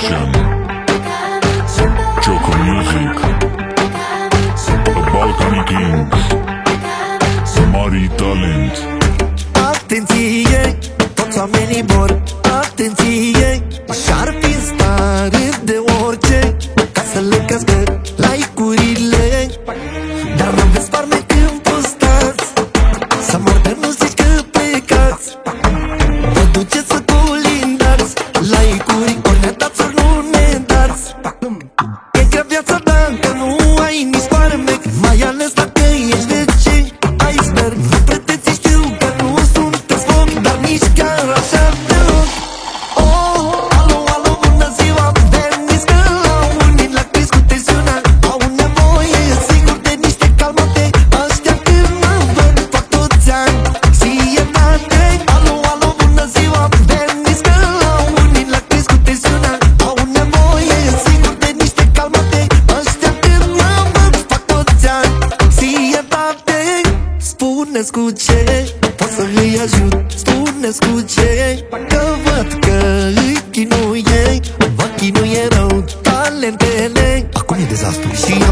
Production, Choco Music, Balkani Kings, Mari Talent. Atenție, toți oamenii vor atenție. Și-ar fi în stare de orice ca să le cască like-urile, dar n-aveți farmec când postați. Să mor de nu zici că plecați. Vă duceți să colindați like-uri, ori ne dați ori nu ne dați. E grea viața dacă nu ai nici farmec, mai ales dacă ești de ce iceberg. Nu pretenți, știu că nu sunteți foc, dar nici chiar așa deloc. Oh, alo, alo, bună ziua, veniți că la unii la crescut tensiunea. Au nevoie, sigur, de niște calmate. Ăștia când mă văd fac toți anxietate. Alo, alo, bună ziua, veniți că la unii la crescut tensiunea. Au nevoie, sigur, de niște calmate. Ăștia când mă văd fac toți anxietate. Spuneți cu ce pot să îi ajut, spuneți cu ce, că văd că îi chinuie, vă chinuie rău talentele. Acum e dezastru și